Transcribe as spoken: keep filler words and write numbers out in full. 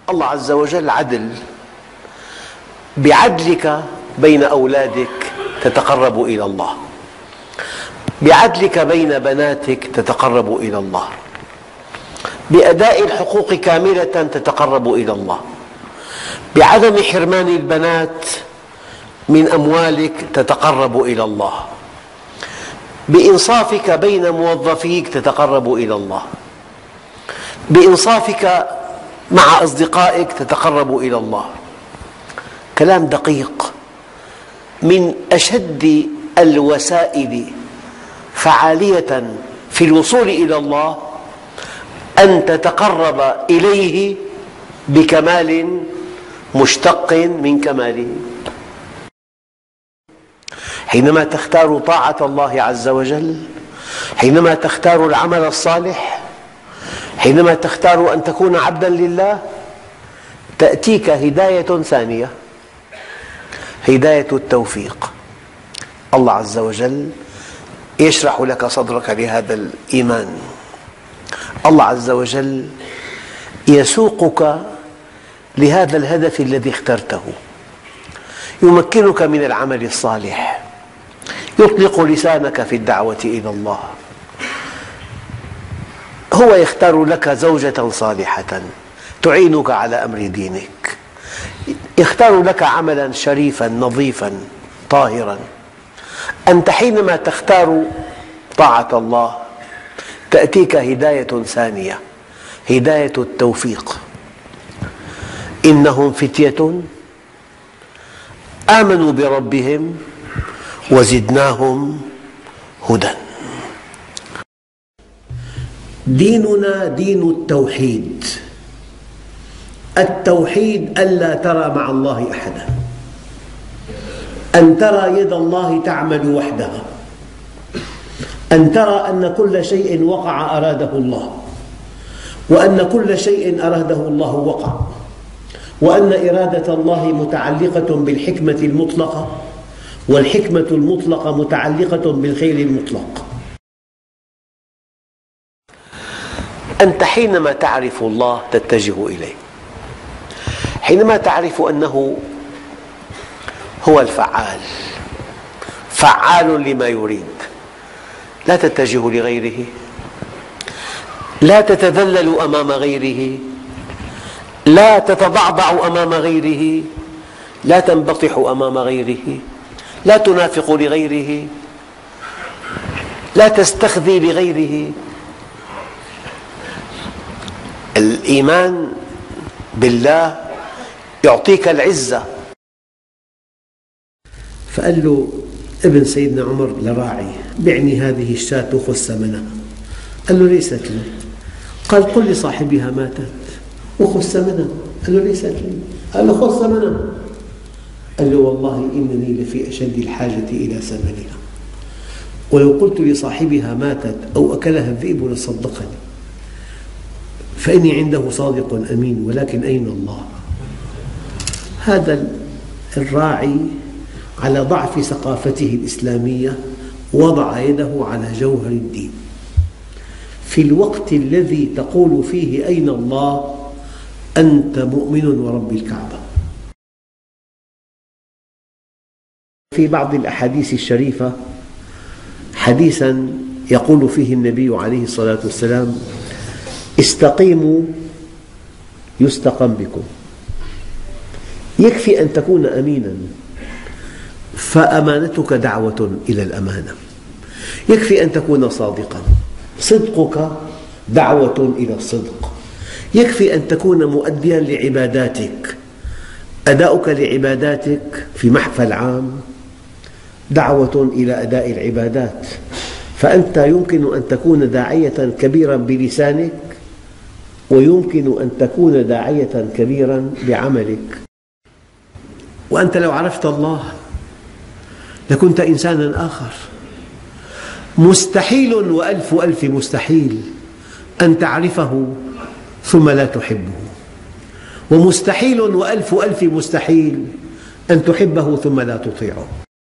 الله عز وجل عدل، بعدلك بين أولادك تتقرب إلى الله، بعدلك بين بناتك تتقرب إلى الله، بأداء الحقوق كاملة تتقرب إلى الله، بعدم حرمان البنات من أموالك تتقرب إلى الله، بإنصافك بين موظفيك تتقرب إلى الله، بإنصافك مع أصدقائك تتقرب إلى الله. كلام دقيق. من أشد الوسائل فعالية في الوصول إلى الله أن تتقرب إليه بكمال مشتق من كماله. حينما تختار طاعة الله عز وجل، حينما تختار العمل الصالح، حينما تختار أن تكون عبدا لله، تأتيك هداية ثانية، هداية التوفيق. الله عز وجل يشرح لك صدرك لهذا الإيمان، الله عز وجل يسوقك لهذا الهدف الذي اخترته، يمكنك من العمل الصالح، يطلق لسانك في الدعوة إلى الله، هو يختار لك زوجة صالحة تعينك على أمر دينك، يختار لك عملا شريفا نظيفا طاهرا. أنت حينما تختار طاعة الله تأتيك هداية ثانية، هداية التوفيق. إنهم فتية آمنوا بربهم وزدناهم هدى. ديننا دين التوحيد، التوحيد ألا ترى مع الله أحدا، أن ترى يد الله تعمل وحدها، أن ترى أن كل شيء وقع أراده الله، وأن كل شيء أراده الله وقع، وأن إرادة الله متعلقة بالحكمة المطلقة، والحكمة المطلقة متعلقة بالخير المطلق. أنت حينما تعرف الله تتجه إليه، حينما تعرف أنه هو الفعال، فعال لما يريد، لا تتجه لغيره، لا تتذلل أمام غيره، لا تتضعضع أمام غيره، لا تنبطح أمام غيره، لا تنافق لغيره، لا تستخذي لغيره. الإيمان بالله يعطيك العزة. فقال له ابن سيدنا عمر لراعي: بعني هذه الشاة وخذ ثمنها. قال له: ليست لي. قال: قل لصاحبها ماتت وخذ ثمنها. قال له: ليست لي. قال له: خذ ثمنها. قال له: والله إنني لفي أشد الحاجة إلى ثمنها، ولو قلت لصاحبها ماتت أو أكلها الذئب لصدقني، فإني عنده صادق أمين، ولكن أين الله؟ هذا الراعي على ضعف ثقافته الإسلامية وضع يده على جوهر الدين في الوقت الذي تقول فيه أين الله أنت مؤمن ورب الكعبة. في بعض الأحاديث الشريفة حديثا يقول فيه النبي عليه الصلاة والسلام: استقيموا يستقم بكم. يكفي أن تكون أمينا فأمانتك دعوة إلى الأمانة، يكفي أن تكون صادقا، صدقك دعوة إلى الصدق، يكفي أن تكون مؤديا لعباداتك، أداؤك لعباداتك في محفل عام دعوة إلى أداء العبادات. فأنت يمكن أن تكون داعية كبيرا بلسانك، ويمكن أن تكون داعية كبيرا بعملك. وأنت لو عرفت الله لكنت إنسانا آخر. مستحيل وألف ألف مستحيل أن تعرفه ثم لا تحبه، ومستحيل وألف ألف مستحيل أن تحبه ثم لا تطيعه.